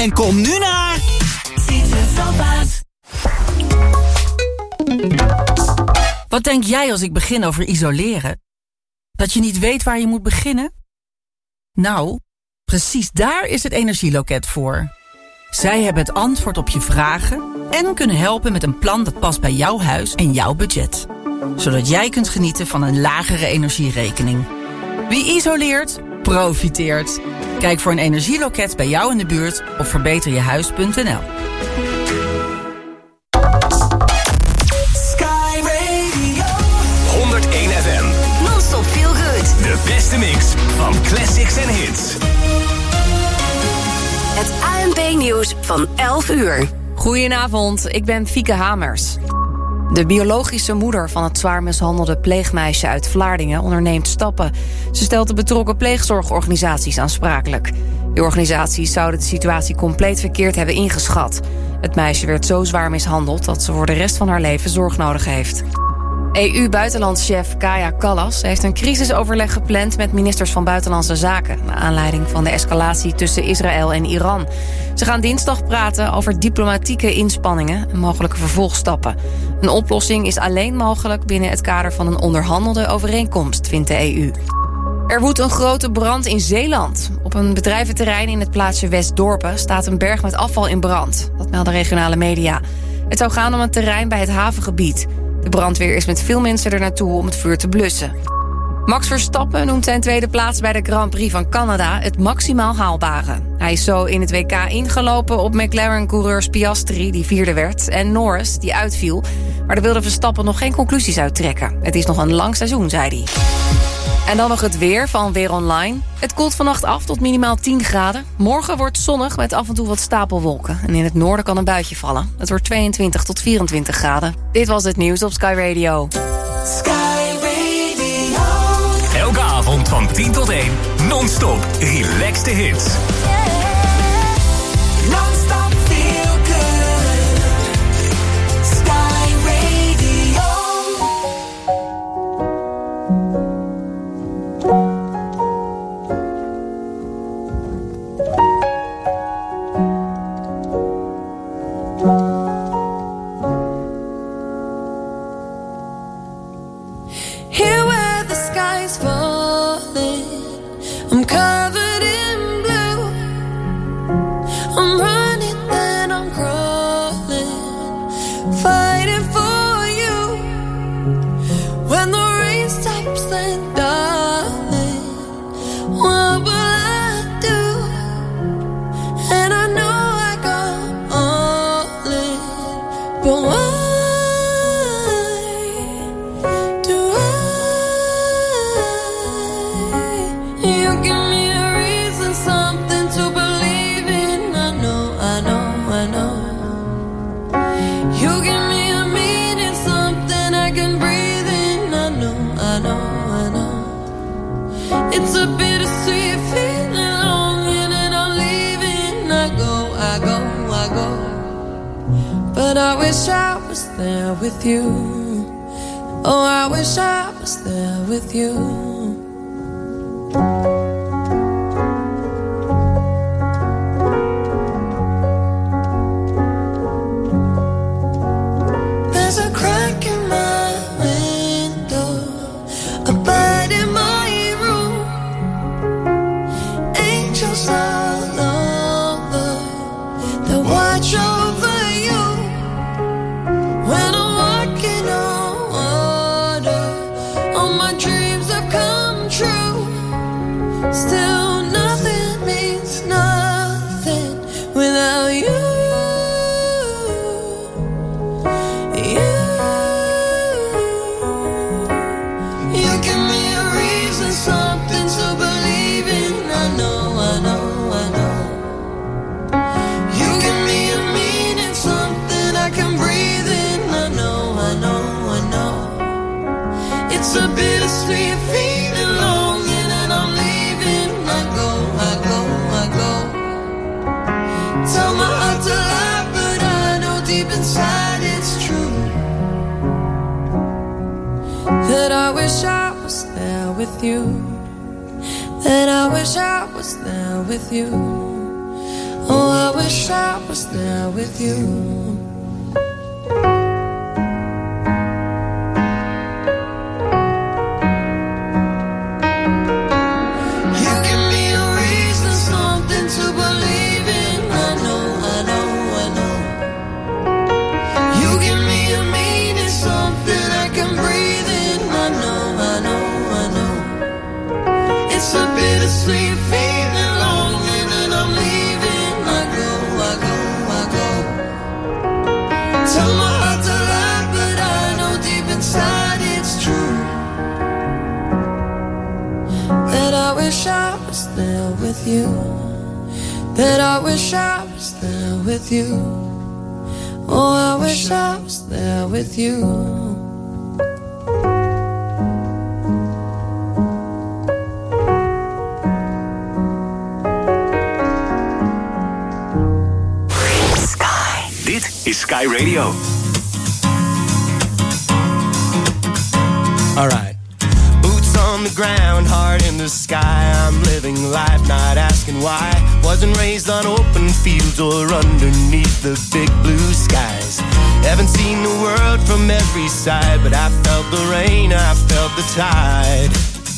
En kom nu naar Citroën. Wat denk jij als ik begin over isoleren? Dat je niet weet waar je moet beginnen? Nou, precies daar is het Energieloket voor. Zij hebben het antwoord op je vragen en kunnen helpen met een plan dat past bij jouw huis en jouw budget. Zodat jij kunt genieten van een lagere energierekening. Wie isoleert, profiteert. Kijk voor een energieloket bij jou in de buurt op verbeterjehuis.nl. Sky Radio 101 FM. Non-stop feel good. De beste mix van classics en hits. Het ANP-nieuws van 11 uur. Goedenavond, ik ben Fieke Hamers. De biologische moeder van het zwaar mishandelde pleegmeisje uit Vlaardingen onderneemt stappen. Ze stelt de betrokken pleegzorgorganisaties aansprakelijk. De organisaties zouden de situatie compleet verkeerd hebben ingeschat. Het meisje werd zo zwaar mishandeld dat ze voor de rest van haar leven zorg nodig heeft. EU-buitenlandschef Kaja Kallas heeft een crisisoverleg gepland met ministers van Buitenlandse Zaken, naar aanleiding van de escalatie tussen Israël en Iran. Ze gaan dinsdag praten over diplomatieke inspanningen en mogelijke vervolgstappen. Een oplossing is alleen mogelijk binnen het kader van een onderhandelde overeenkomst, vindt de EU. Er woedt een grote brand in Zeeland. Op een bedrijventerrein in het plaatsje Westdorpen staat een berg met afval in brand. Dat melden regionale media. Het zou gaan om een terrein bij het havengebied. De brandweer is met veel mensen er naartoe om het vuur te blussen. Max Verstappen noemt zijn tweede plaats bij de Grand Prix van Canada het maximaal haalbare. Hij is zo in het WK ingelopen op McLaren-coureurs Piastri, die vierde werd, en Norris, die uitviel. Maar daar wilde Verstappen nog geen conclusies uittrekken. Het is nog een lang seizoen, zei hij. En dan nog het weer van Weer Online. Het koelt vannacht af tot minimaal 10 graden. Morgen wordt zonnig met af en toe wat stapelwolken. En in het noorden kan een buitje vallen. Het wordt 22 tot 24 graden. Dit was het nieuws op Sky Radio. Sky Radio. Elke avond van 10 tot 1. Non-stop. Relaxed hits. Non-stop feel good. Sky Radio. Here where the sky's falling, I'm covered in blue. I'm running and I'm crawling, fighting for you. When the rain stops, then darling, what will I do? And I know I go all in, but why? It's a bittersweet feeling, longing and I'm leaving. I go. But I wish I was there with you. Oh, I wish I was there with you. There's a crack in my window, a bite in my room, angels all over, they watch over you. When I'm walking on water, all my dreams have come true. Still nothing means nothing without you. You give me a reason, something to believe in. I know. You give me a meaning, something I can breathe in. I know. It's a bittersweet feeling, longing and I'm leaving. I go. Tell my heart to lie, but I know deep inside it's true. That I wish I was there with you. That I wish I was there with you. Oh, I wish I was there with you. Sweet feeling, longing, and I'm leaving. I go. Tell my heart to lie, but I know deep inside it's true. That I wish I was there with you. That I wish I was there with you. Oh, I wish I was there with you. Is Sky Radio. Alright. Boots on the ground, heart in the sky. I'm living life, not asking why. Wasn't raised on open fields or underneath the big blue skies. Haven't seen the world from every side, but I felt the rain, I felt the tide.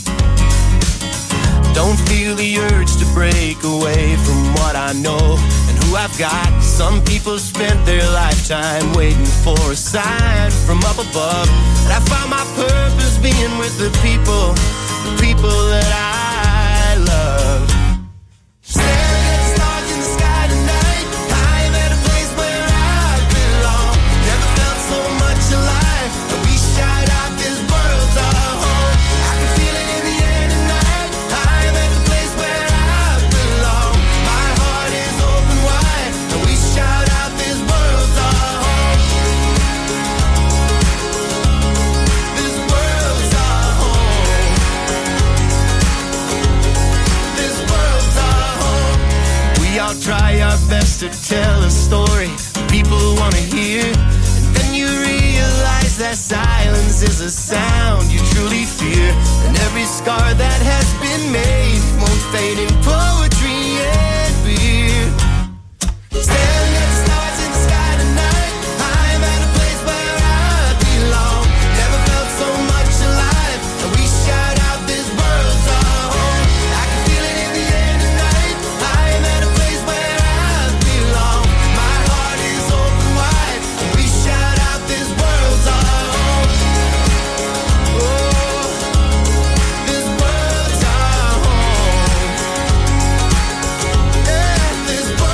Don't feel the urge to break away from what I know and who I've got. Some people spent their lifetime waiting for a sign from up above. And I found my purpose being with the people that I love. Staring at the stars in the sky tonight, I'm at a place where I belong. Never felt so much alive, and we shout out this world's our home. I can feel it in the air tonight. I'm at the place where I belong. My heart is open wide, and we shout out this world's our home. This world's our home. This world's our home. We all try our best to tell a story people want to hear, and then you realize that silence is a sound you truly fear. And every scar that has been made won't fade in poetry and beer. Staring at the stars in the sky tonight, I'm at a place where I belong. Never felt so much alive, and we shout out this world's our home. I can feel it in the air tonight. I'm at a place where I belong. My heart is open wide, and we shout out this world's our home. Oh, this world's our home. Yeah, this world's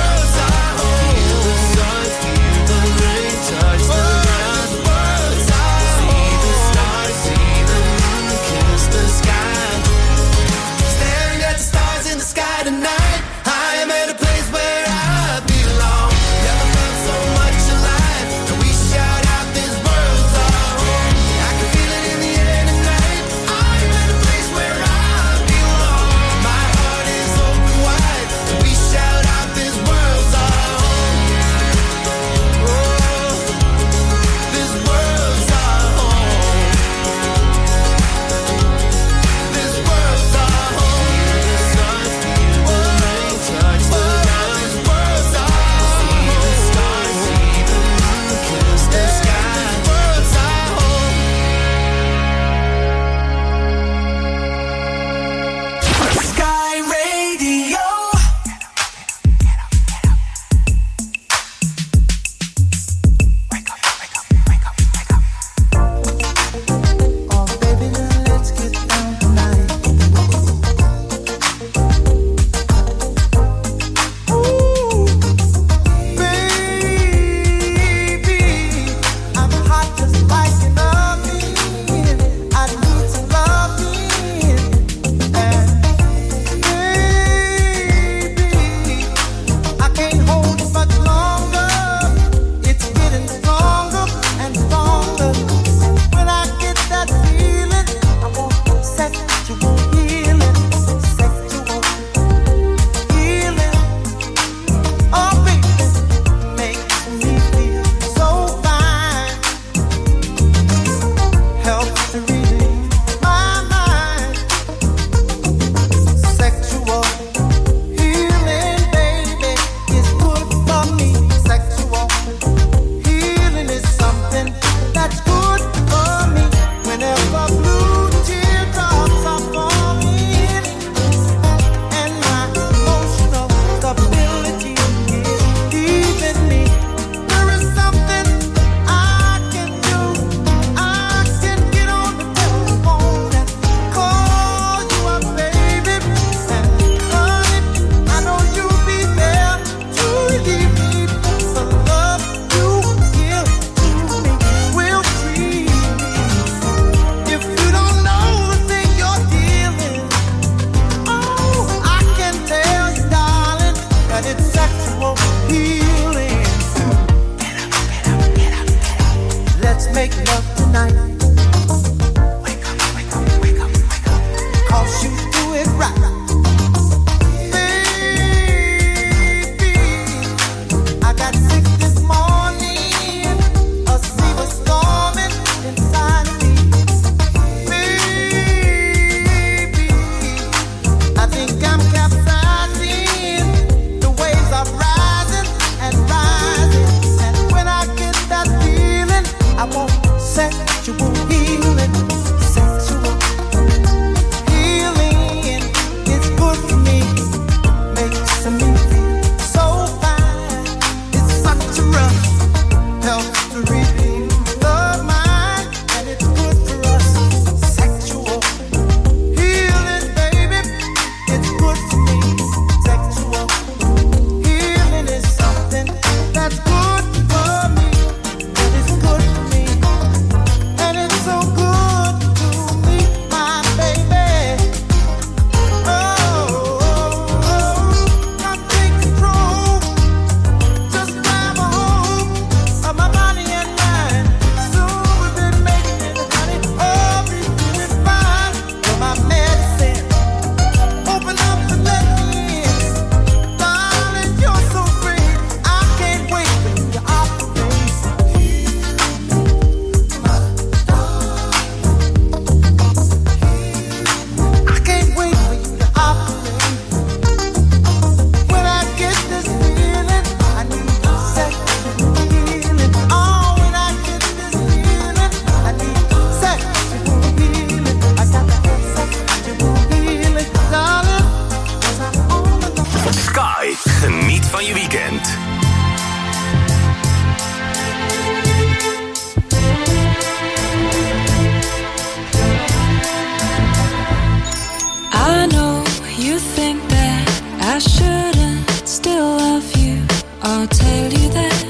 I'll tell you that.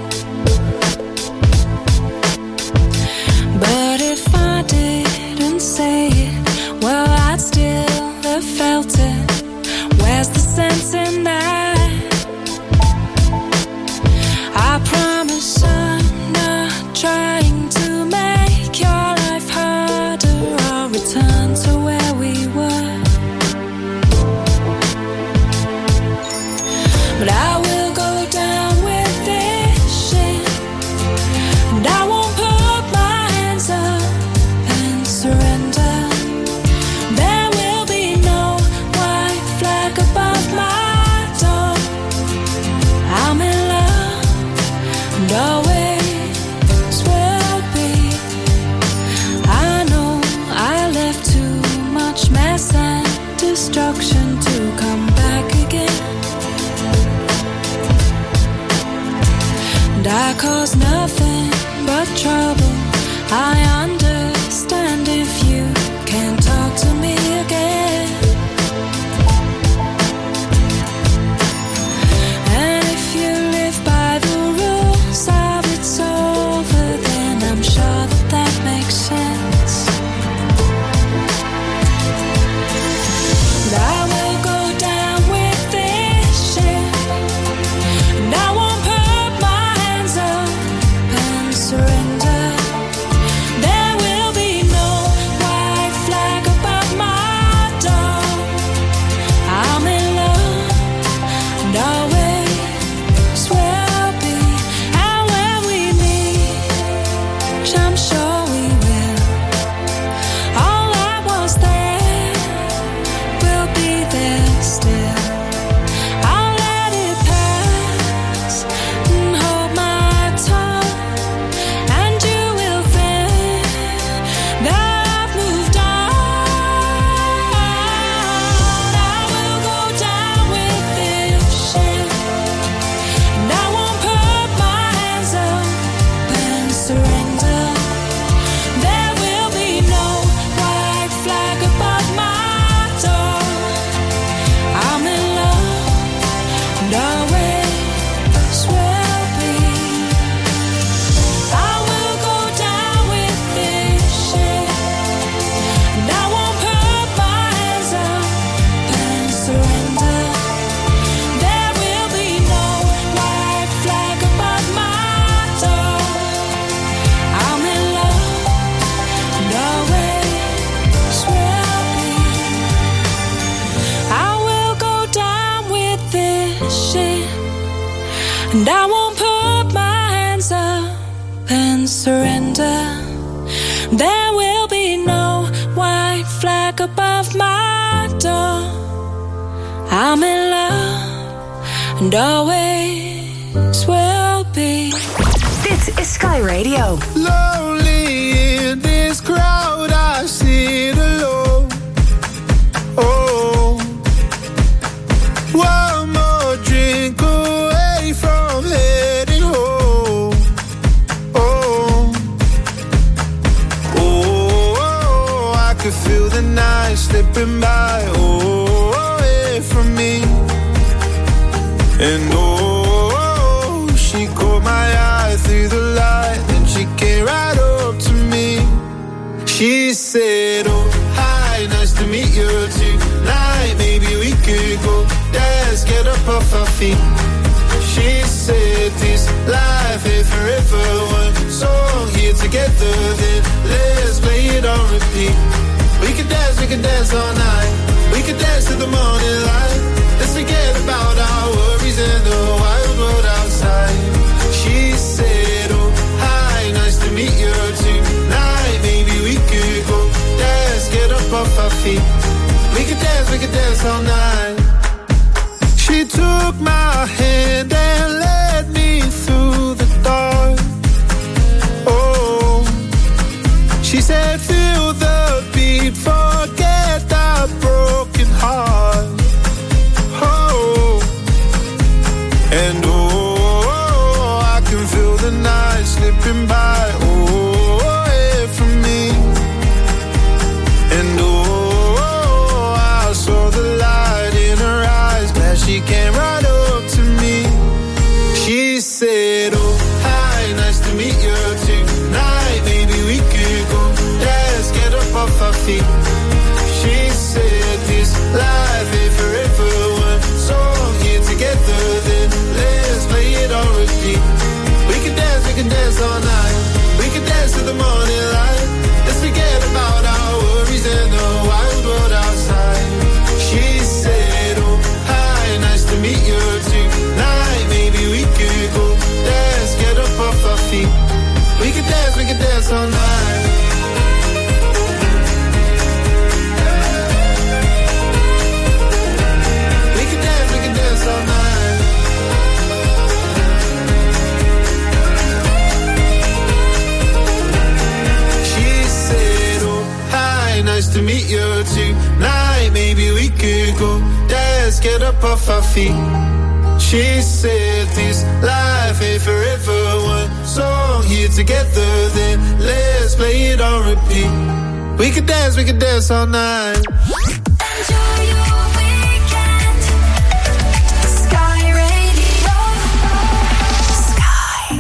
But if I didn't say it, well, I'd still have felt it. Where's the sense in that? I promise I'm not trying to make your life harder. I'll return to where we were. But I will go down with this shit, and I won't put my hands up and surrender. There will be no white flag above my door. I'm in love and always will be. I know I left too much mess and destruction to come back again. And I cause nothing but trouble. I understand if you can't talk to me again. And if you live by the rules of it's over, then I'm sure that that makes sense. But I will go down with this shit, and I won't put my hands up and surrender. There will be no white flag above my door. I'm in love and always will be. And when we meet, which I'm sure we will, all that was there will be there still. I'll let it pass and hold my tongue, and you will think that I've moved on. I will go down with this shit, and I won't put my hands up and surrender. There will be no white flag above my door. I'm in love and always will be. I will go down with this shit, and I won't put my hands up and surrender. There will be no white flag above my door. I'm in love and always will be. I will go down with this shit, and I won't put my hands up and surrender. There will be no white flag above my door. I'm in love and always will be. Dit is Sky Radio. Lonely in this crowd, I sit alone. Oh, one more drink away from heading home. Oh, oh, I could feel the night slipping by. Oh, away from me. And oh, she caught my eye through the light, and she came right up to me. She said, oh, hi, nice to meet you tonight. Maybe we could go dance, get up off our feet. She said, this life ain't forever. One song here together, then let's play it on repeat. We could dance all night. We could dance to the morning light. Let's forget about our worries and the wild world outside. She said, oh, hi, nice to meet you tonight. Maybe we could go dance, get up off our feet. We could dance all night. She took my hand and led me through the dark. Oh, she said, feel the beat, forget that broken heart. Oh, and oh, I can feel the night slipping by. Oh, away from me. And oh, I saw the light feet. She said this life ain't forever. One song here together, then let's play it on repeat. We can dance all night. We can dance to the morning light. Let's forget about our worries and the wild world outside. She said, oh, hi, nice to meet you tonight. Maybe we could go dance, get up off our feet. We can dance all night. We can dance all night. She said, oh, hi, nice to meet you tonight. Maybe we could go dance, get up off our feet. She said this life ain't forever. One song here together, then let's play it on repeat. We can dance all night. Enjoy your weekend. Sky Radio. Sky.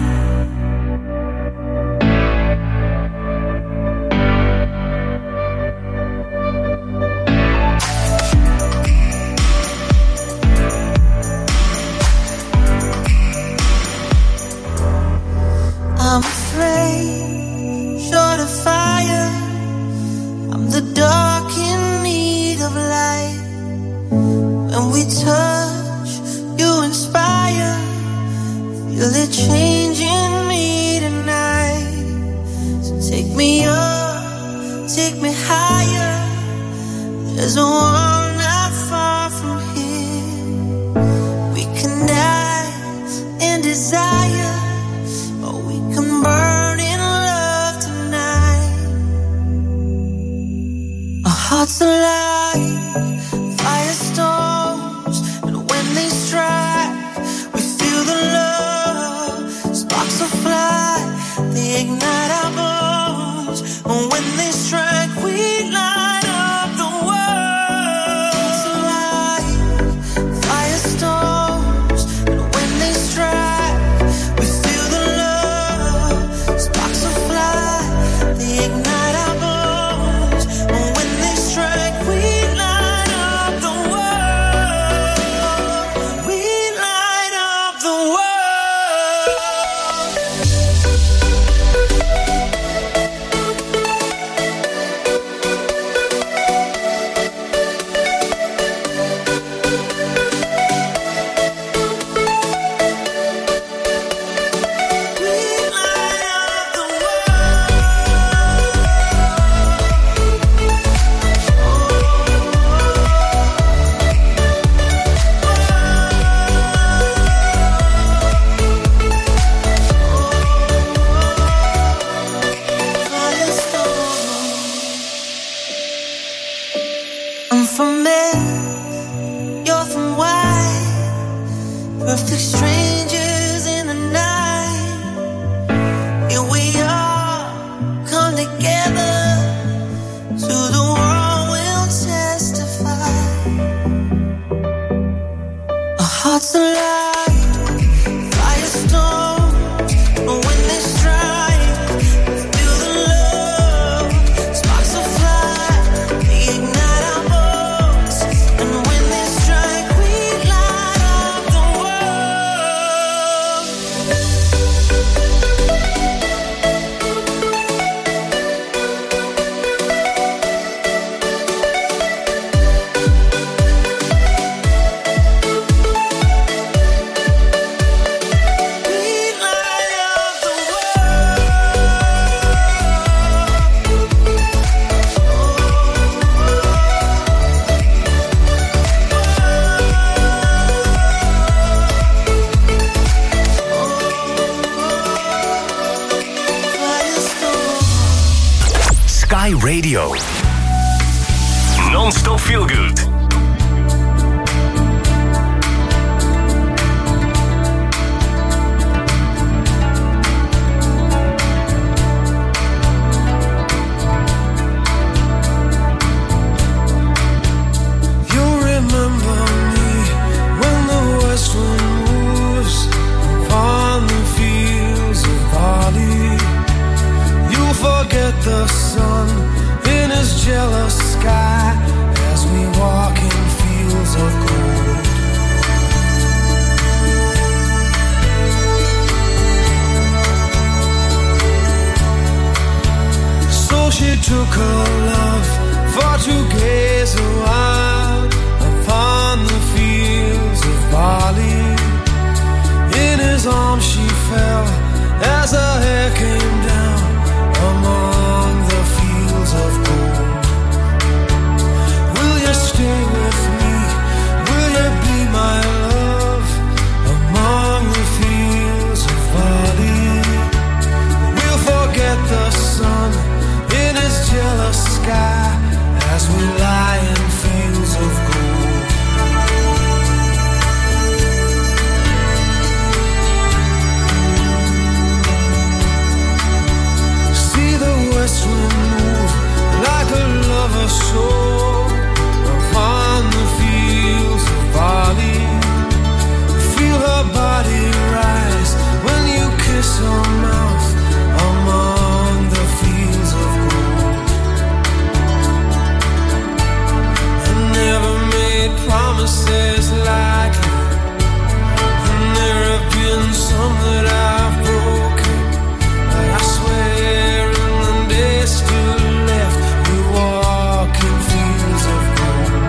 I'm afraid, short of fire. I'm the dark in need of light. When we touch, you inspire. Feel it changing me tonight. So take me up, take me higher. There's a world not far from here. We can dance in desire, or we can burn in love tonight. Our hearts alive, firestorms, and when they strike, we feel the love. Sparks will fly, they ignite our bones, and when they strike, we light up the world. Hearts alive, firestorms, and when they strike, we feel the love. Sparks will fly, they ignite our bones, and when they strike, we light up the world. We light up the world. I'm from Earth, you're from Y. Perfect strangers in the night. Here we are, come together. To the world we'll testify. Our hearts alive, firestorms, but when they strike, we feel the love. Sparks will fly, they ignite our bones, and when they strike, we light up the world. We light up the Sky Radio. Non-stop feel good. You'll remember me when the west wind moves upon the fields of barley. You'll forget the sun in his his jealous sky as we walk in fields of gold. So she took her love for to gaze a while upon the fields of barley. In his arms she fell as her hair came down among the fields of gold. Will you stay with me? Will you be my love among the fields of barley? We'll forget the sun in his jealous sky as we lie in fields of gold. See the west wind move like a lover's soul upon the fields of barley. Feel her body rise when you kiss her mouth among the fields of gold. I never made promises like you, and there have been some that I've broken, but I swear in the days still left we walk in fields of gold.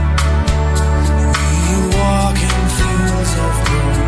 We walk in fields of gold.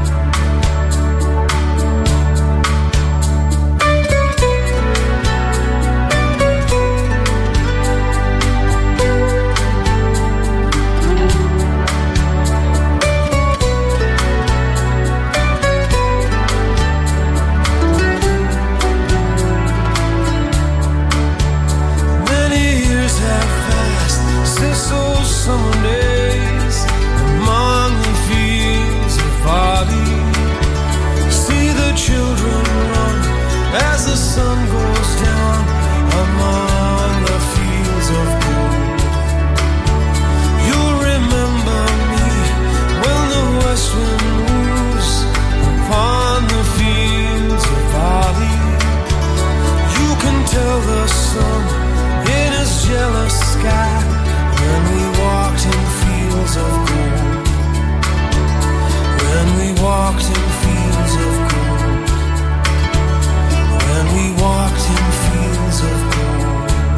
Summer days among the fields of barley. See the children run as the sun goes down among the fields of gold. You'll remember me when the west wind moves upon the fields of barley. You can tell the sun in his jealous sky when we walked in fields of gold. When we walked in fields of gold. When we walked in fields of gold.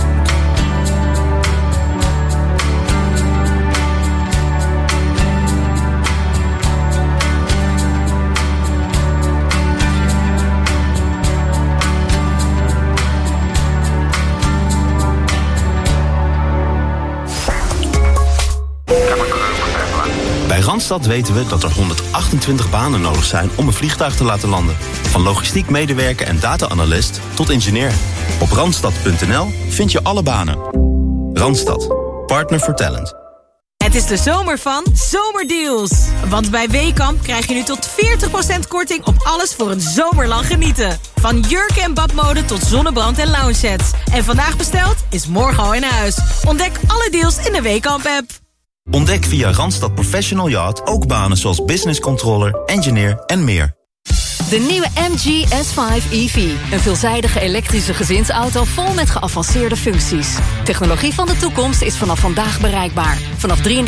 Bij Randstad weten we dat er 128 banen nodig zijn om een vliegtuig te laten landen. Van logistiek medewerker en data-analyst tot ingenieur. Op randstad.nl vind je alle banen. Randstad, partner for talent. Het is de zomer van Zomerdeals. Want bij Weekamp krijg je nu tot 40% korting op alles voor een zomerlang genieten. Van jurken en badmode tot zonnebrand en lounge sets. En vandaag besteld is morgen al in huis. Ontdek alle deals in de Weekamp-app. Ontdek via Randstad Professional Yacht ook banen zoals business controller, engineer en meer. De nieuwe MG S5 EV. Een veelzijdige elektrische gezinsauto vol met geavanceerde functies. Technologie van de toekomst is vanaf vandaag bereikbaar. Vanaf €33.850.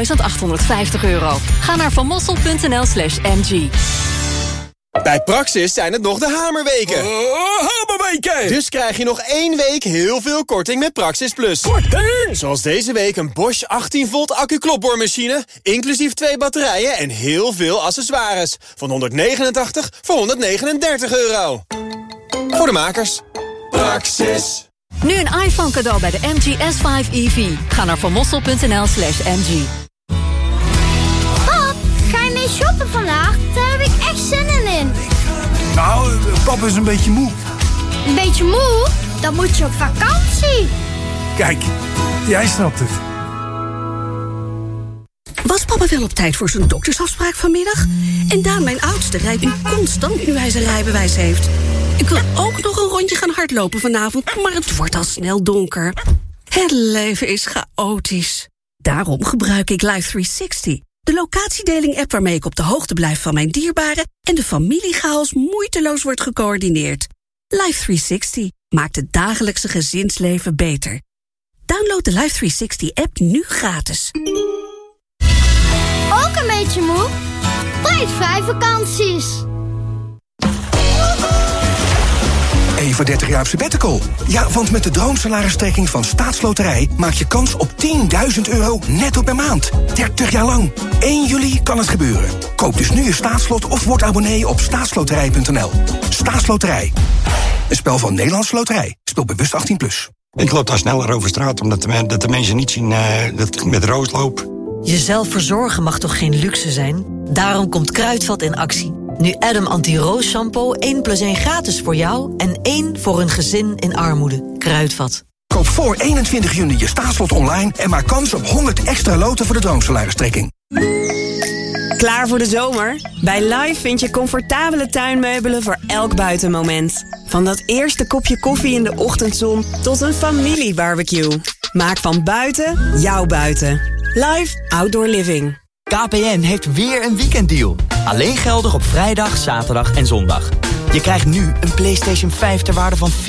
Ga naar vanmossel.nl/MG. Bij Praxis zijn het nog de hamerweken. Hamerweken! Dus krijg je nog 1 week heel veel korting met Praxis Plus. Korting! Zoals deze week een Bosch 18 volt accu-klopboormachine, inclusief 2 batterijen en heel veel accessoires. Van €189 voor €139. Voor de makers. Praxis. Nu een iPhone cadeau bij de MG S5 EV. Ga naar vanmossel.nl/MG. Pap, ga je mee shoppen vandaag? Daar heb ik echt zin in. Nou, papa is een beetje moe. Een beetje moe? Dan moet je op vakantie. Kijk, jij snapt het. Was papa wel op tijd voor zijn doktersafspraak vanmiddag? En Daan, mijn oudste, rijdt nu constant nu hij zijn rijbewijs heeft. Ik wil ook nog een rondje gaan hardlopen vanavond, maar het wordt al snel donker. Het leven is chaotisch. Daarom gebruik ik Life360. De locatiedeling-app waarmee ik op de hoogte blijf van mijn dierbaren en de familiechaos moeiteloos wordt gecoördineerd. Life360 maakt het dagelijkse gezinsleven beter. Download de Life 360-app nu gratis. Ook een beetje moe? Prijsvrij vakanties. Even 30 jaar op sabbatical. Ja, want met de droomsalaristrekking van Staatsloterij maak je kans op €10.000 netto per maand. 30 jaar lang. 1 juli kan het gebeuren. Koop dus nu je staatslot of word abonnee op staatsloterij.nl. Staatsloterij. Een spel van Nederlandse Loterij. Speel bewust 18+. Ik loop daar sneller over straat omdat de mensen niet zien dat ik met roos loop. Jezelf verzorgen mag toch geen luxe zijn? Daarom komt Kruidvat in actie. Nu Adam Anti-Roos Shampoo 1+1 gratis voor jou en 1 voor een gezin in armoede. Kruidvat. Koop voor 21 juni je staatslot online en maak kans op 100 extra loten voor de droomsalaristrekking. Klaar voor de zomer? Bij Live vind je comfortabele tuinmeubelen voor elk buitenmoment. Van dat eerste kopje koffie in de ochtendzon tot een familiebarbecue. Maak van buiten jouw buiten. Live Outdoor Living. KPN heeft weer een weekenddeal. Alleen geldig op vrijdag, zaterdag en zondag. Je krijgt nu een PlayStation 5 ter waarde van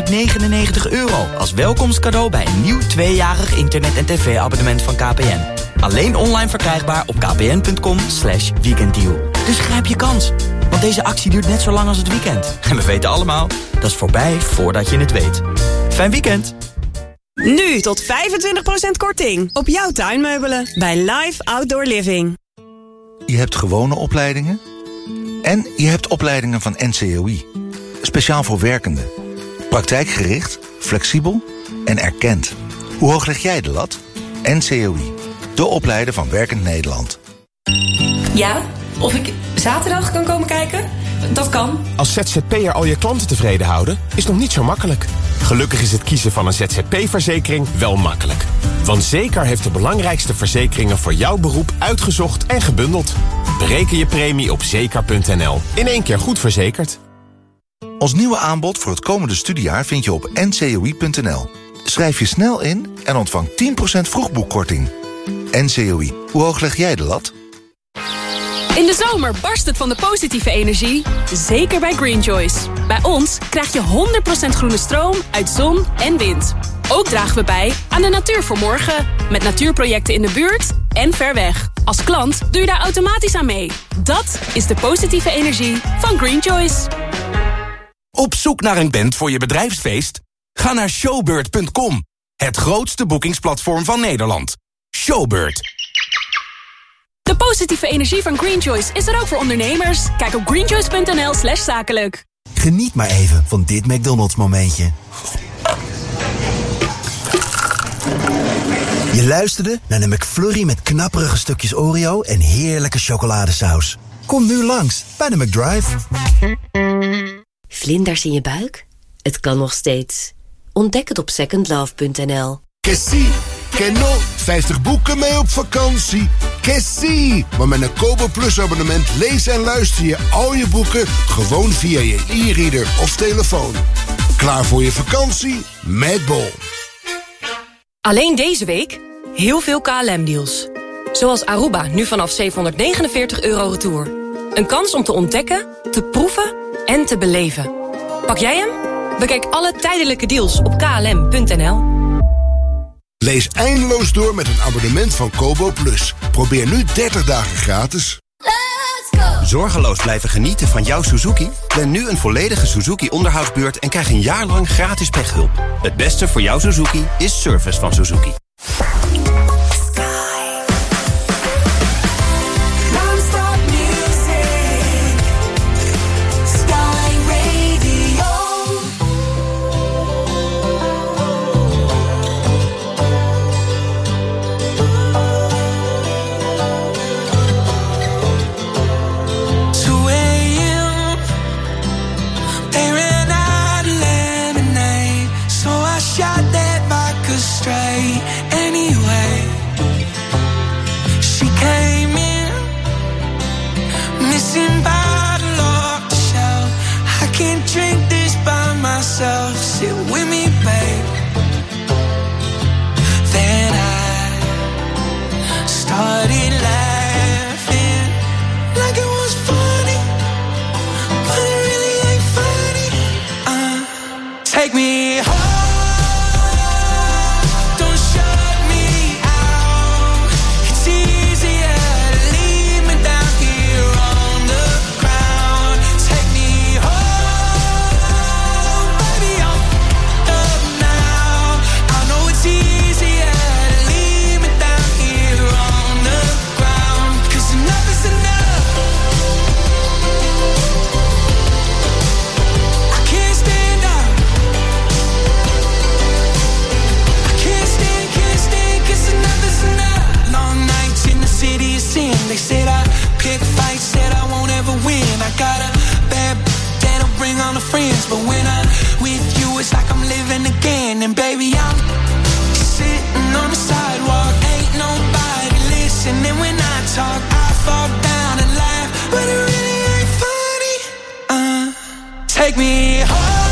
€499 als welkomstcadeau bij een nieuw 2-jarig internet- en tv-abonnement van KPN. Alleen online verkrijgbaar op kpn.com/weekenddeal. Dus grijp je kans, want deze actie duurt net zo lang als het weekend. En we weten allemaal, dat is voorbij voordat je het weet. Fijn weekend! Nu tot 25% korting op jouw tuinmeubelen bij Live Outdoor Living. Je hebt gewone opleidingen en je hebt opleidingen van NCOI. Speciaal voor werkenden. Praktijkgericht, flexibel en erkend. Hoe hoog leg jij de lat? NCOI. De opleider van Werkend Nederland. Ja, of ik zaterdag kan komen kijken? Dat kan. Als ZZP'er al je klanten tevreden houden, is nog niet zo makkelijk. Gelukkig is het kiezen van een ZZP-verzekering wel makkelijk. Want Zeker heeft de belangrijkste verzekeringen voor jouw beroep uitgezocht en gebundeld. Bereken je premie op zeker.nl. In één keer goed verzekerd. Ons nieuwe aanbod voor het komende studiejaar vind je op ncoi.nl. Schrijf je snel in en ontvang 10% vroegboekkorting. NCOI. Hoe hoog leg jij de lat? In de zomer barst het van de positieve energie, zeker bij Greenchoice. Bij ons krijg je 100% groene stroom uit zon en wind. Ook dragen we bij aan de natuur voor morgen, met natuurprojecten in de buurt en ver weg. Als klant doe je daar automatisch aan mee. Dat is de positieve energie van Greenchoice. Op zoek naar een band voor je bedrijfsfeest? Ga naar showbird.com, het grootste boekingsplatform van Nederland. Showbird. De positieve energie van Greenchoice is er ook voor ondernemers. Kijk op greenchoice.nl/zakelijk. Geniet maar even van dit McDonald's momentje. Je luisterde naar de McFlurry met knapperige stukjes Oreo en heerlijke chocoladesaus. Kom nu langs bij de McDrive. Vlinders in je buik? Het kan nog steeds. Ontdek het op secondlove.nl. Kessie, Keno, 50 boeken mee op vakantie. Kessie, maar met een Kobo Plus abonnement lees en luister je al je boeken gewoon via je e-reader of telefoon. Klaar voor je vakantie met Bol. Alleen deze week heel veel KLM-deals. Zoals Aruba, nu vanaf €749 retour. Een kans om te ontdekken, te proeven en te beleven. Pak jij hem? Bekijk alle tijdelijke deals op klm.nl. Lees eindeloos door met een abonnement van Kobo Plus. Probeer nu 30 dagen gratis. Zorgeloos blijven genieten van jouw Suzuki? Plan nu een volledige Suzuki-onderhoudsbeurt en krijg een jaar lang gratis pechhulp. Het beste voor jouw Suzuki is service van Suzuki. Sit with me, babe. Then I started laughing like it was funny, but it really ain't funny. Take me home, don't Take me home.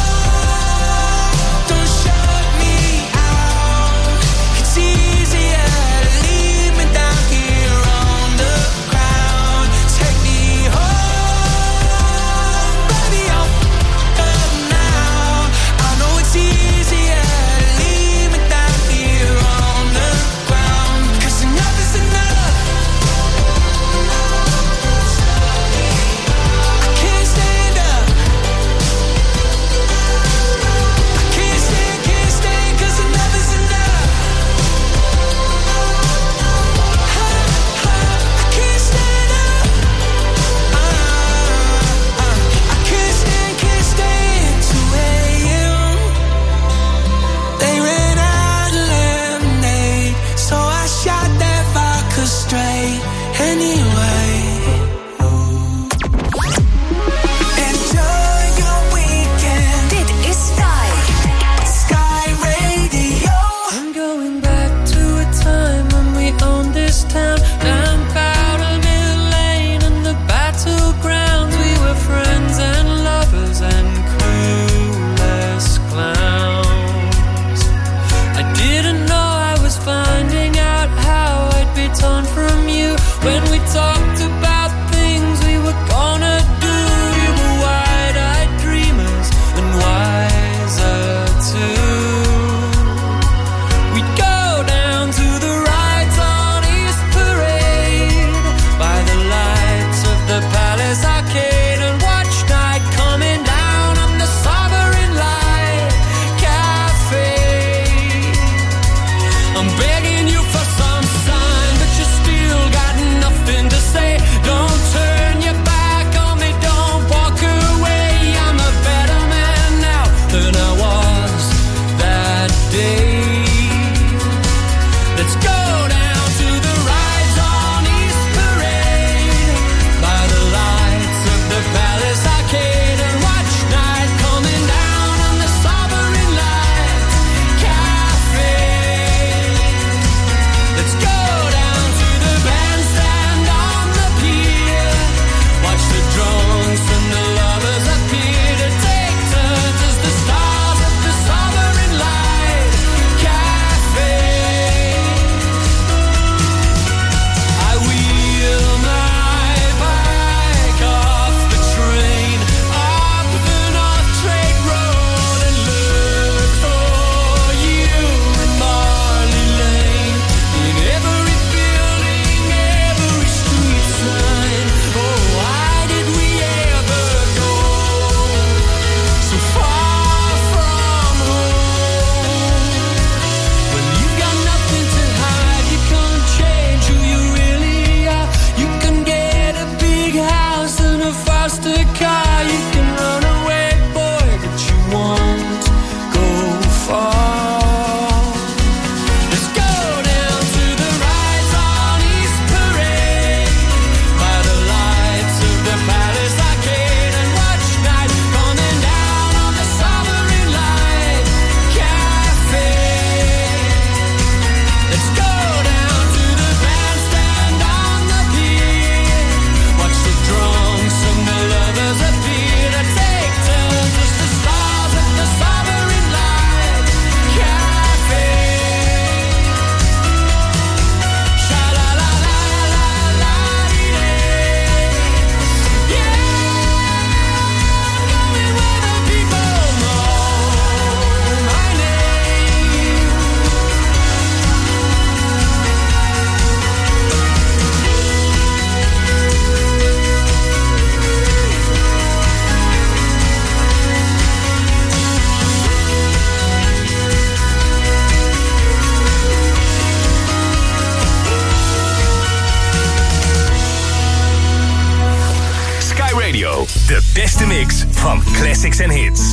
De beste mix van classics en hits.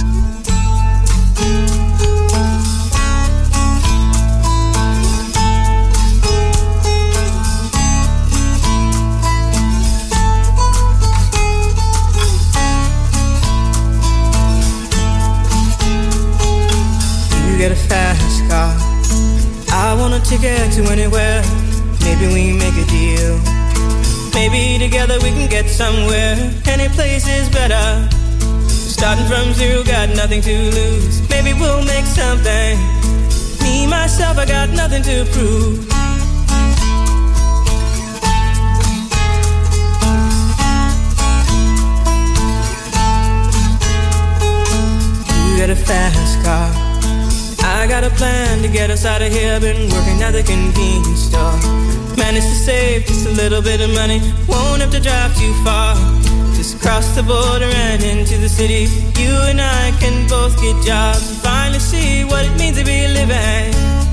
You get a fast car, I want a ticket to anywhere. Maybe we make a deal. Maybe together we can get somewhere. Any place is better. Starting from zero, got nothing to lose. Maybe we'll make something. Me, myself, I got nothing to prove. You got a fast car, I got a plan to get us out of here. Been working at the convenience store. Managed to save just a little bit of money. Won't have to drive too far. Just cross the border and into the city. You and I can both get jobs and finally see what it means to be living.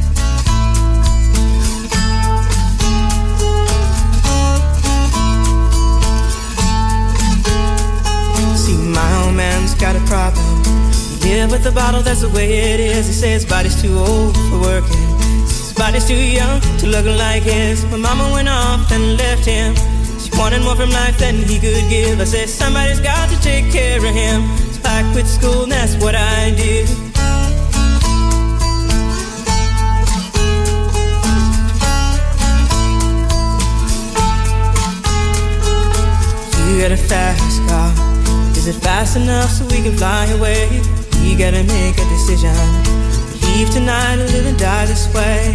See, my old man's got a problem. Yeah, with the bottle, that's the way it is. He says his body's too old for working. His body's too young to look like his. My mama went off and left him. She wanted more from life than he could give. I said, somebody's got to take care of him. So I quit school and that's what I did. You got a fast car. Is it fast enough so we can fly away? You gotta make a decision. Leave tonight or live and die this way.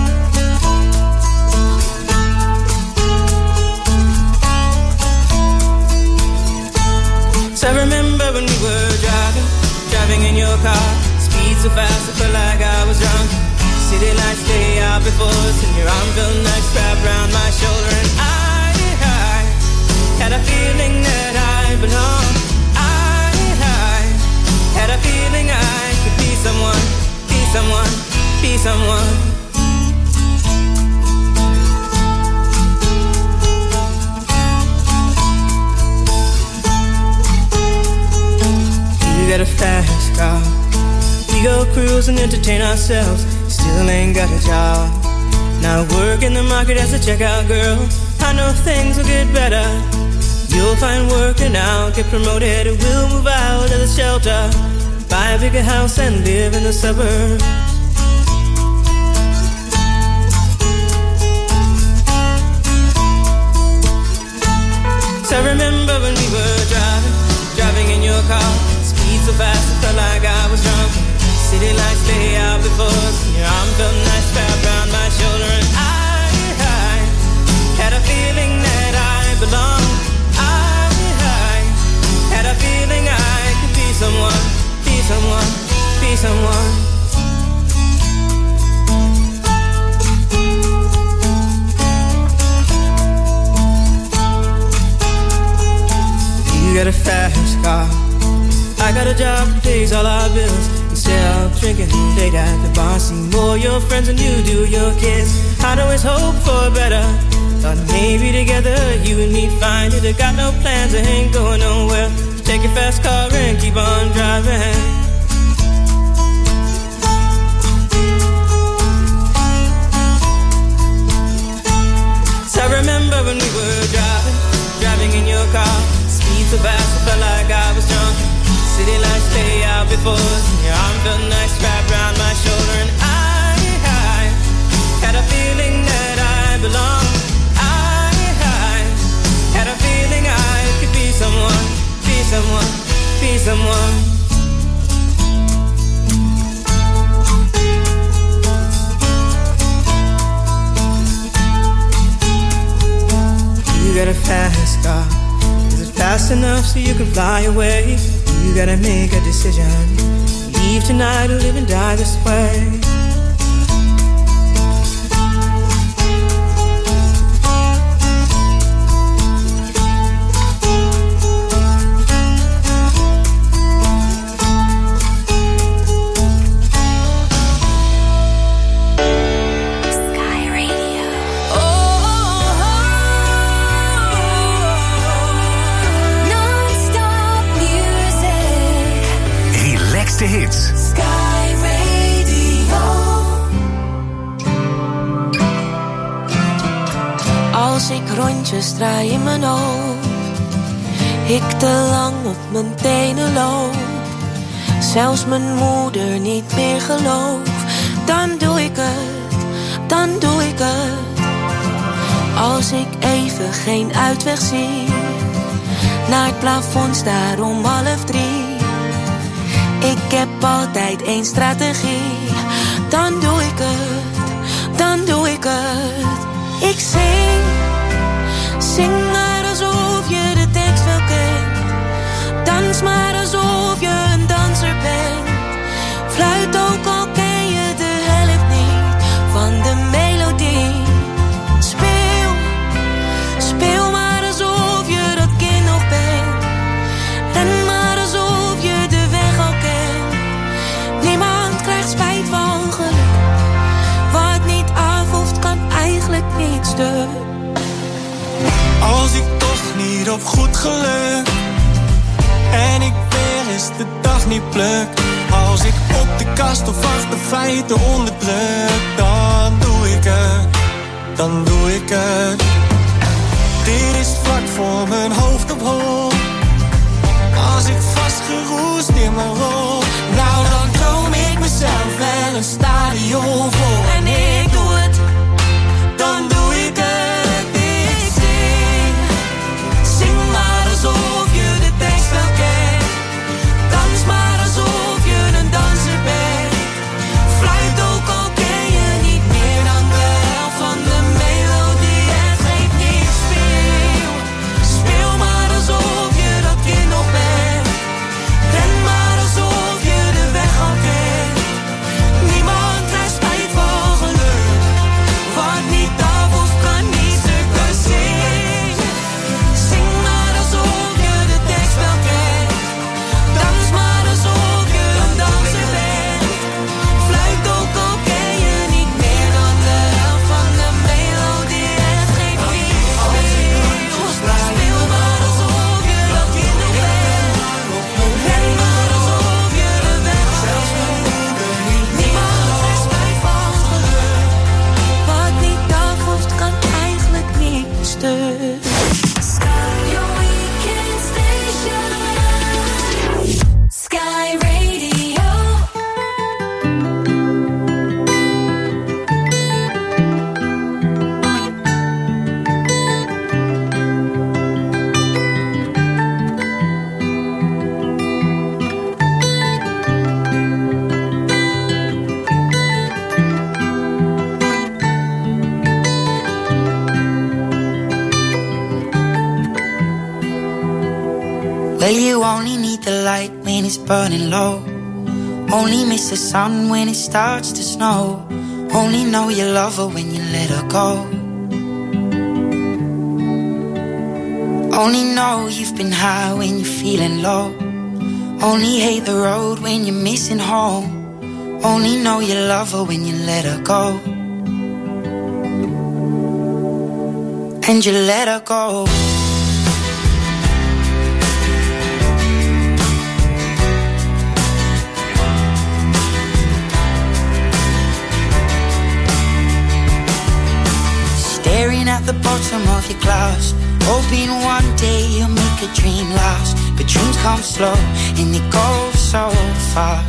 So I remember when we were driving in your car. Speed so fast I felt like I was drunk. City lights lay out before us, and your arm felt nice wrapped around my shoulder. And I had a feeling that I belonged. Had a feeling I could be someone, be someone, be someone. You got a fast car. We go cruise and entertain ourselves. Still ain't got a job. Now I work in the market as a checkout girl. I know things will get better. You'll find work and I'll get promoted. We'll move out of the shelter, buy a bigger house and live in the suburbs. So I remember when we were driving in your car. Speed so fast it felt like I was drunk. City lights lay out before us, and your arm felt nice wrapped around my shoulder. And I had a feeling that I belonged. Had a feeling I could be someone, be someone, be someone. You got a fast car, I got a job that pays all our bills. Instead of drinking late at the bar, see more your friends than you do your kids. I'd always hope for better. Thought maybe together you and me find it. I got no plans, I ain't going nowhere. Take your fast car and keep on driving. So I remember when we were driving in your car. Speed so fast I felt like I was drunk. City lights lay out before us, and your arm felt nice wrapped around my shoulder. And I had a feeling that I belonged. I had a feeling I could be someone, be someone, be someone. You got a fast car. Is it fast enough so you can fly away? You gotta make a decision. Leave tonight or live and die this way. De hits. Sky Radio. Als ik rondjes draai in mijn hoofd, ik te lang op mijn tenen loop, zelfs mijn moeder niet meer geloof, dan doe ik het, dan doe ik het. Als ik even geen uitweg zie, naar het plafond staar om 2:30, heb altijd één strategie. Dan doe ik het, dan doe ik het. Ik zing maar alsof je de tekst wel kent. Dans maar alsof je een danser bent. Fluit ook al ken je de helft niet van de melodie. Speel maar alsof je dat kind nog bent. Ren maar alsof je de weg al kent. Niemand krijgt spijt van geluk. Wat niet afhoeft kan eigenlijk niet stuk. Als ik toch niet op goed geluk en ik weer eens de dag niet pluk. Als ik op de kast of achter feiten onderdruk, dan doe ik het, dan doe ik het. Dit is vlak voor mijn hoofd op hol. Als ik vastgeroest in mijn rol, nou dan droom ik mezelf wel een stadion vol. En ik doe het, dan doe ik het. Ik zing maar alsof je de tekst wel kent. Dans maar alsof je een danser bent. Fluit ook al ken je niet meer dan de helft van de melodie. Het geeft niet, speel maar alsof je dat kind nog bent. Ren maar alsof je de weg al kent. Niemand krijgt spijt van geluk. Wat niet af of kan niet stukken. Zing maar alsof je de tekst wel kent. Dans maar alsof je een danser bent. Fluit ook al ken je niet meer dan de helft van de melodie. Het geeft niet, speel maar alsof je dat kind nog bent. Ren maar alsof je de weg al kent. Niemand krijgt spijt van geluk. Wat niet afhoeft kan eigenlijk niet stuk. Your weekend station. Sky Radio. Well, you only need the light when it's burning low. Only miss the sun when it starts to snow. Only know you love her when you let her go. Only know you've been high when you're feeling low. Only hate the road when you're missing home. Only know you love her when you let her go. And you let her go. Staring at the bottom of your glass, hoping one day you'll make a dream last. But dreams come slow and they go so fast.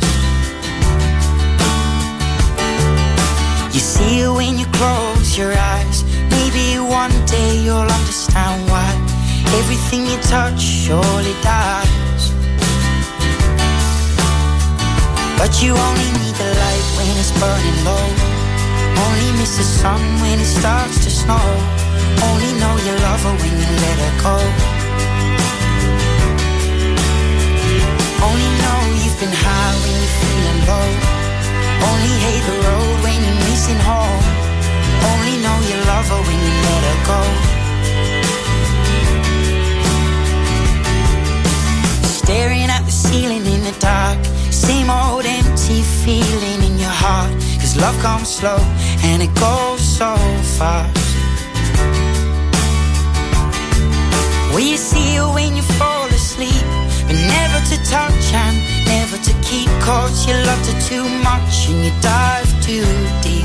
You see it when you close your eyes. Maybe one day you'll understand why everything you touch surely dies. But you only need the light when it's burning low. Only miss the sun when it starts to snow. Only know you love her when you let her go. Only know you've been high when you're feeling low. Only hate the road when you're missing home. Only know you love her when you let her go. Staring at the ceiling in the dark. Same old empty feeling in your heart. Cause love comes slow and it goes so fast. Will you see her when you fall asleep? But never to touch and never to keep. Cause you loved her too much and you dive too deep.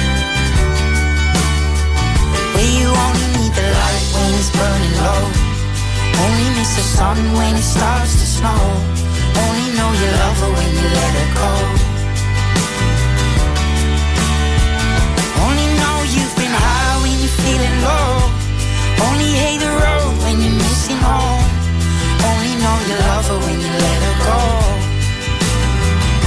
Well, you only need the light when it's burning low. Only miss the sun when it starts to snow. Only know you love her when you let her go. Only know you've been high when you're feeling low. Only hate the road when you're missing home. Only know you love her when you let her go.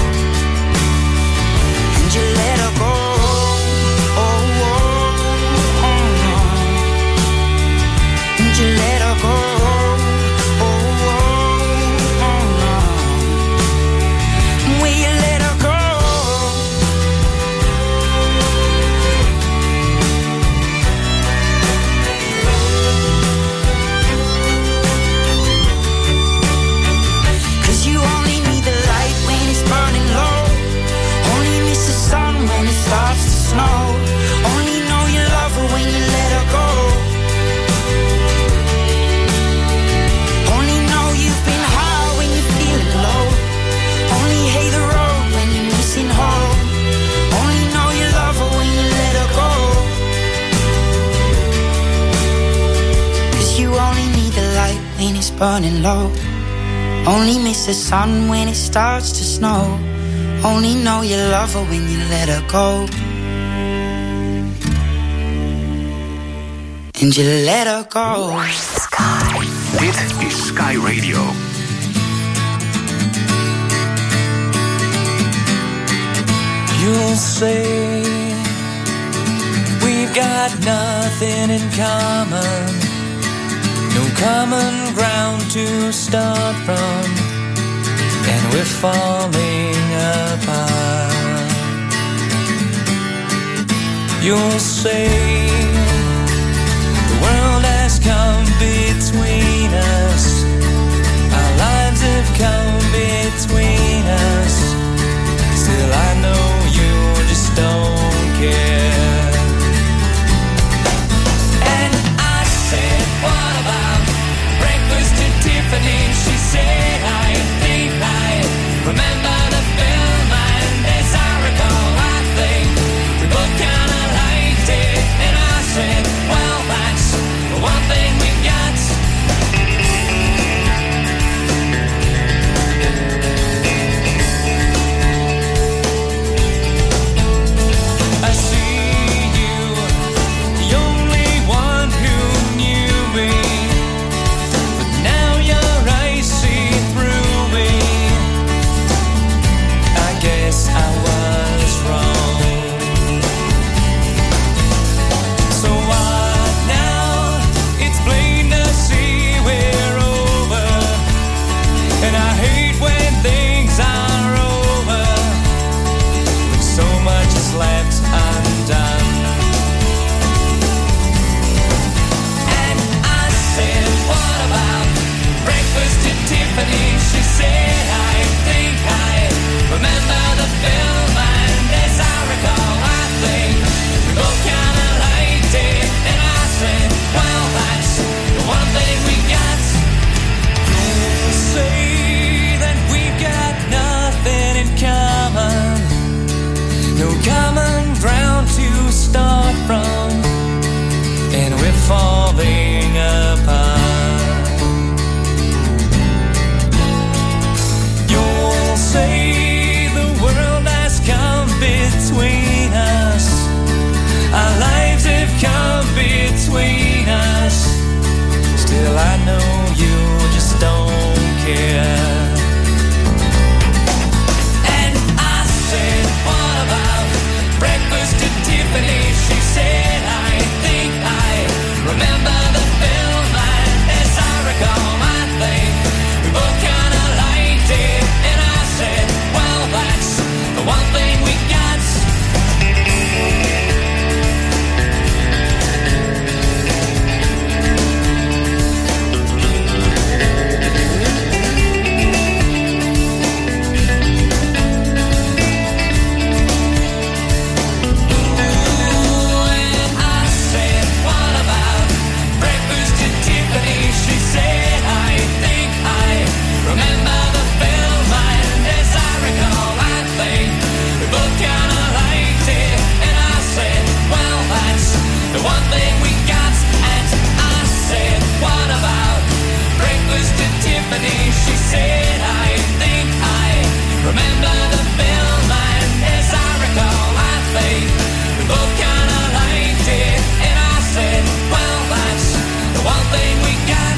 burning low. Only miss the sun when it starts to snow. Only know you love her when you let her go. And you let her go. Sky. Dit is Sky Radio. You'll say we've got nothing in common, no common ground to start from, and we're falling apart. You'll say the world has come between us, our lives have come between us. Still I know you just don't care. And I said, what about breakfast at Tiffany's? She said, I think I remember the film, and as I recall, I think we both kinda liked it. And I said, well, that's the one thing we got. I see you, the only one who knew me, but now your eyes see through me. I guess I was wrong. So what now? It's plain to see we're over, and I hate when things are over, when so much is left undone. And I said, what about breakfast at Tiffany's? She said, I think I remember the film, and as I recall, I think we both kinda liked it. And I said, well, that's the one thing we got. You'll say that we've got nothing in common, no common ground to start from, and we're falling apart. You'll say the world has come between us, our lives have come between us. Still I know you just don't care. And I said, what about breakfast at Tiffany's? She said, I think I remember the film, and as I recall, I think we both kinda liked it. And I said, well, that's the one thing we got. She said, I think I remember the film, and as I recall, I think we both kinda liked it. And I said, well, that's the one thing we got.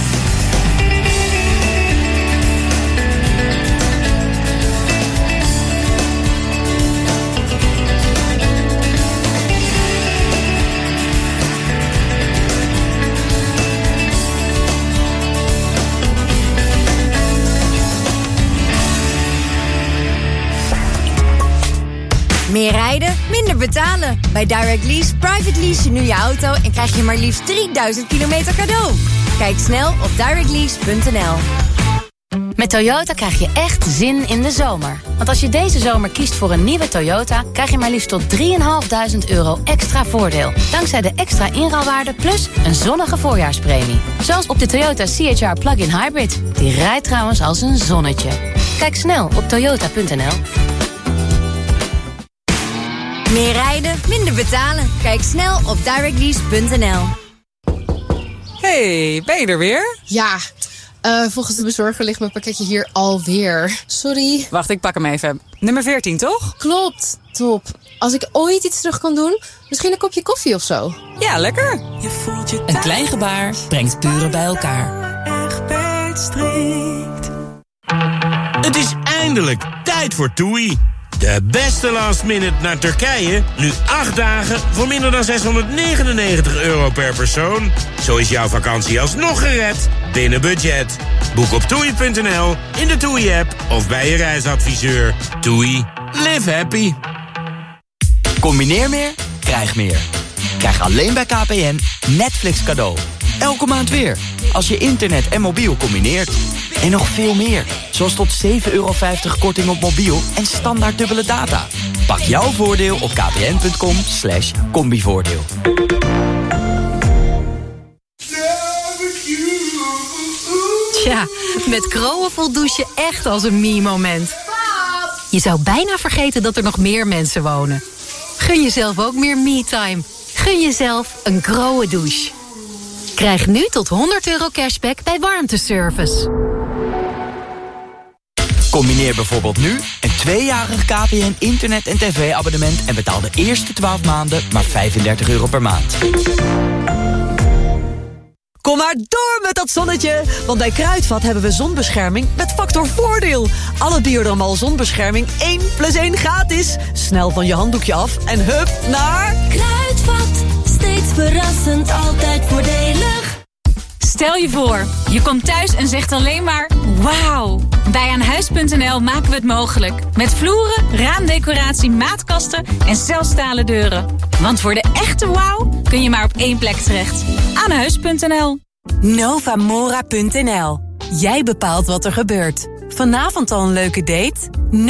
Meer rijden, minder betalen. Bij Direct Lease private lease je nu je auto en krijg je maar liefst 3000 kilometer cadeau. Kijk snel op directlease.nl. Met Toyota krijg je echt zin in de zomer. Want als je deze zomer kiest voor een nieuwe Toyota, krijg je maar liefst tot €3.500 extra voordeel. Dankzij de extra inruilwaarde plus een zonnige voorjaarspremie. Zoals op de Toyota CHR Plug-in Hybrid. Die rijdt trouwens als een zonnetje. Kijk snel op toyota.nl. Meer rijden, minder betalen. Kijk snel op directlease.nl. Hey, ben je er weer? Ja, Volgens de bezorger ligt mijn pakketje hier alweer. Sorry. Wacht, ik pak hem even. Nummer 14, toch? Klopt. Top. Als ik ooit iets terug kan doen, misschien een kopje koffie of zo. Ja, lekker. Een klein gebaar brengt buren bij elkaar. Egberts strikt. Het is eindelijk tijd voor TUI. De beste last minute naar Turkije. Nu 8 dagen voor minder dan €699 per persoon. Zo is jouw vakantie alsnog gered binnen budget. Boek op TUI.nl, in de TUI-app of bij je reisadviseur. TUI. Live happy. Combineer meer, krijg meer. Krijg alleen bij KPN Netflix cadeau. Elke maand weer. Als je internet en mobiel combineert. En nog veel meer. Zoals tot €7,50 korting op mobiel en standaard dubbele data. Pak jouw voordeel op kpn.com/combivoordeel. Tja, met Groen voelt je echt als een me-moment. Je zou bijna vergeten dat er nog meer mensen wonen. Gun jezelf ook meer me-time. Gun jezelf een Groen douche. Krijg nu tot €100 cashback bij warmteservice. Combineer bijvoorbeeld nu een 2-jarig KPN internet- en tv-abonnement... en betaal de eerste 12 maanden maar €35 per maand. Kom maar door met dat zonnetje, want bij Kruidvat hebben we zonbescherming met factor voordeel. Alle Biodermal zonbescherming 1 + 1 gratis. Snel van je handdoekje af en hup naar... Kruidvat, steeds verrassend, altijd voordelig. Stel je voor, je komt thuis en zegt alleen maar wauw. Bij Aanhuis.nl maken we het mogelijk. Met vloeren, raamdecoratie, maatkasten en zelfs stalen deuren. Want voor de echte wauw kun je maar op 1 plek terecht. Aanhuis.nl. Novamora.nl. Jij bepaalt wat er gebeurt. Vanavond al een leuke date?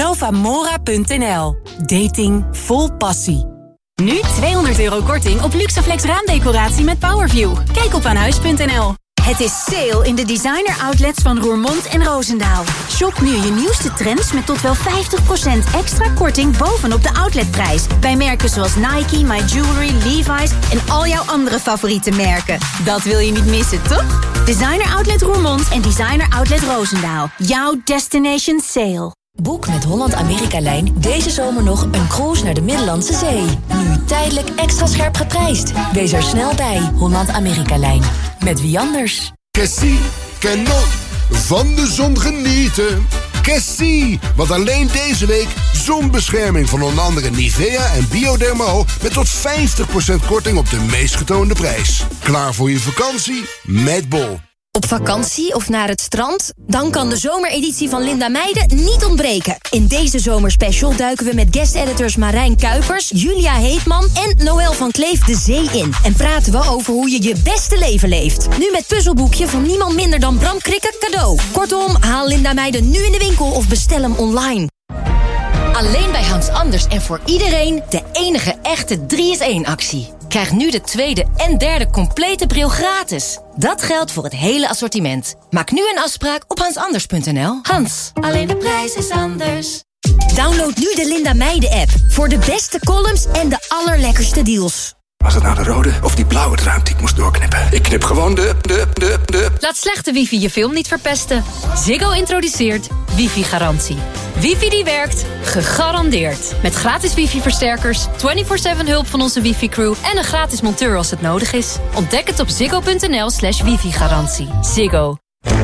Novamora.nl. Dating vol passie. Nu €200 korting op Luxaflex raamdecoratie met Powerview. Kijk op Aanhuis.nl. Het is sale in de designer outlets van Roermond en Roosendaal. Shop nu je nieuwste trends met tot wel 50% extra korting bovenop de outletprijs. Bij merken zoals Nike, My Jewelry, Levi's en al jouw andere favoriete merken. Dat wil je niet missen, toch? Designer Outlet Roermond en Designer Outlet Roosendaal. Jouw destination sale. Boek met Holland-Amerika-lijn deze zomer nog een cruise naar de Middellandse Zee. Nu tijdelijk extra scherp geprijsd. Wees er snel bij. Holland-Amerika-lijn. Met wie anders? Cassie, Canon, van de zon genieten. Cassie, want alleen deze week zonbescherming van onder andere Nivea en Biodermal... met tot 50% korting op de meest getoonde prijs. Klaar voor je vakantie met Bol. Op vakantie of naar het strand? Dan kan de zomereditie van Linda Meijden niet ontbreken. In deze zomerspecial duiken we met guest-editors Marijn Kuipers, Julia Heetman en Noël van Kleef de zee in. En praten we over hoe je je beste leven leeft. Nu met puzzelboekje van niemand minder dan Bram Krikke cadeau. Kortom, haal Linda Meijden nu in de winkel of bestel hem online. Alleen bij Hans Anders en voor iedereen de enige echte 3-in-1-actie. Krijg nu de tweede en derde complete bril gratis. Dat geldt voor het hele assortiment. Maak nu een afspraak op hansanders.nl. Hans, alleen de prijs is anders. Download nu de Linda Meijden app voor de beste columns en de allerlekkerste deals. Was het nou de rode of die blauwe draad die ik moest doorknippen? Ik knip gewoon de... Laat slechte wifi je film niet verpesten. Ziggo introduceert wifi-garantie. Wifi die werkt, gegarandeerd. Met gratis wifi-versterkers, 24/7 hulp van onze wifi-crew... en een gratis monteur als het nodig is. Ontdek het op ziggo.nl/wifi-garantie. Ziggo.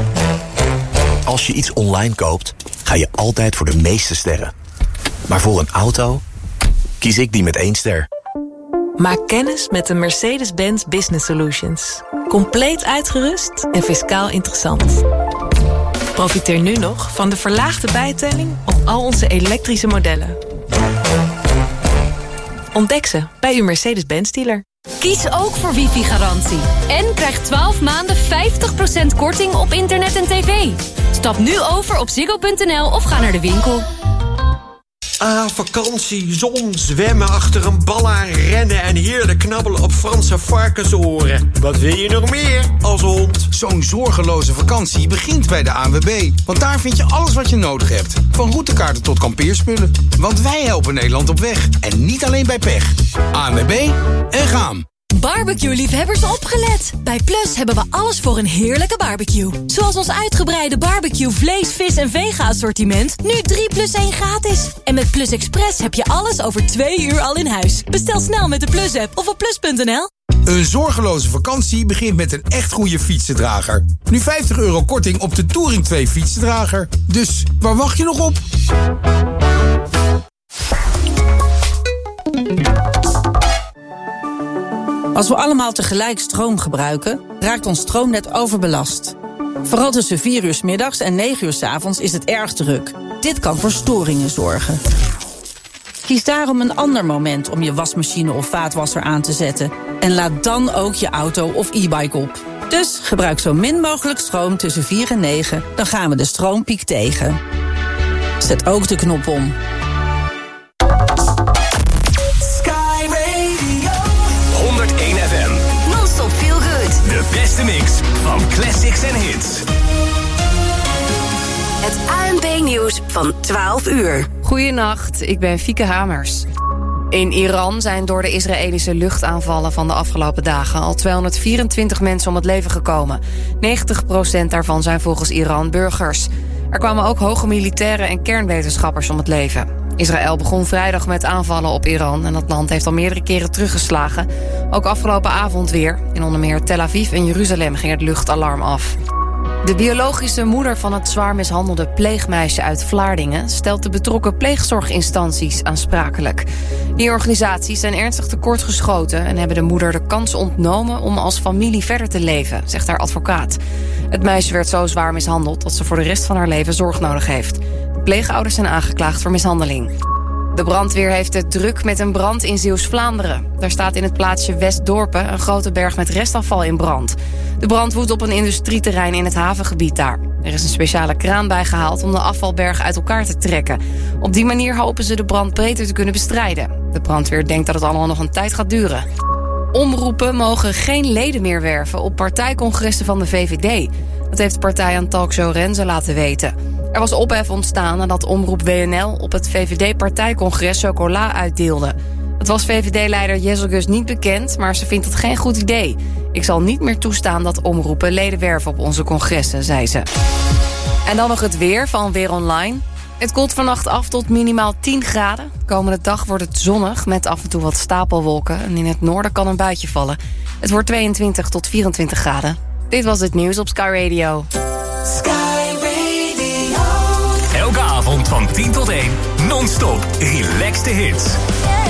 Als je iets online koopt, ga je altijd voor de meeste sterren. Maar voor een auto kies ik die met 1 ster. Maak kennis met de Mercedes-Benz Business Solutions. Compleet uitgerust en fiscaal interessant. Profiteer nu nog van de verlaagde bijtelling op al onze elektrische modellen. Ontdek ze bij uw Mercedes-Benz dealer. Kies ook voor wifi-garantie. En krijg 12 maanden 50% korting op internet en tv. Stap nu over op ziggo.nl of ga naar de winkel. Ah, vakantie, zon, zwemmen achter een bal aan, rennen en heerlijk knabbelen op Franse varkensoren. Wat wil je nog meer als hond? Zo'n zorgeloze vakantie begint bij de ANWB. Want daar vind je alles wat je nodig hebt. Van routekaarten tot kampeerspullen. Want wij helpen Nederland op weg. En niet alleen bij pech. ANWB en gaan. Barbecue-liefhebbers opgelet. Bij Plus hebben we alles voor een heerlijke barbecue. Zoals ons uitgebreide barbecue vlees, vis en vega-assortiment. Nu 3+1 gratis. En met Plus Express heb je alles over 2 uur al in huis. Bestel snel met de Plus-app of op plus.nl. Een zorgeloze vakantie begint met een echt goede fietsendrager. Nu €50 korting op de Touring 2 fietsendrager. Dus waar wacht je nog op? Als we allemaal tegelijk stroom gebruiken, raakt ons stroomnet overbelast. Vooral tussen 4 uur 's middags en 9 uur 's avonds is het erg druk. Dit kan voor storingen zorgen. Kies daarom een ander moment om je wasmachine of vaatwasser aan te zetten. En laad dan ook je auto of e-bike op. Dus gebruik zo min mogelijk stroom tussen 4 en 9. Dan gaan we de stroompiek tegen. Zet ook de knop om. Sky Radio 101 FM. Non-stop feel good. De beste mix van classics en hits. Het ANP-nieuws van 12 uur. Goedenacht, ik ben Fieke Hamers. In Iran zijn door de Israëlische luchtaanvallen van de afgelopen dagen al 224 mensen om het leven gekomen. 90% daarvan zijn volgens Iran burgers. Er kwamen ook hoge militairen en kernwetenschappers om het leven. Israël begon vrijdag met aanvallen op Iran en dat land heeft al meerdere keren teruggeslagen. Ook afgelopen avond weer. In onder meer Tel Aviv en Jeruzalem ging het luchtalarm af. De biologische moeder van het zwaar mishandelde pleegmeisje uit Vlaardingen stelt de betrokken pleegzorginstanties aansprakelijk. Die organisaties zijn ernstig tekortgeschoten en hebben de moeder de kans ontnomen om als familie verder te leven, zegt haar advocaat. Het meisje werd zo zwaar mishandeld dat ze voor de rest van haar leven zorg nodig heeft. De pleegouders zijn aangeklaagd voor mishandeling. De brandweer heeft het druk met een brand in Zeeuws-Vlaanderen. Daar staat in het plaatsje Westdorpen een grote berg met restafval in brand. De brand woedt op een industrieterrein in het havengebied daar. Er is een speciale kraan bijgehaald om de afvalberg uit elkaar te trekken. Op die manier hopen ze de brand beter te kunnen bestrijden. De brandweer denkt dat het allemaal nog een tijd gaat duren. Omroepen mogen geen leden meer werven op partijcongressen van de VVD. Dat heeft de partij aan talkshow Renze laten weten. Er was ophef ontstaan nadat omroep WNL op het VVD-partijcongres chocola uitdeelde. Het was VVD-leider Jezelgus niet bekend, maar ze vindt het geen goed idee. Ik zal niet meer toestaan dat omroepen leden werven op onze congressen, zei ze. En dan nog het weer van Weer Online. Het koelt vannacht af tot minimaal 10 graden. De komende dag wordt het zonnig met af en toe wat stapelwolken. En in het noorden kan een buitje vallen. Het wordt 22 tot 24 graden. Dit was het nieuws op Sky Radio. Elke avond van 10 tot 1, non-stop relaxed hits.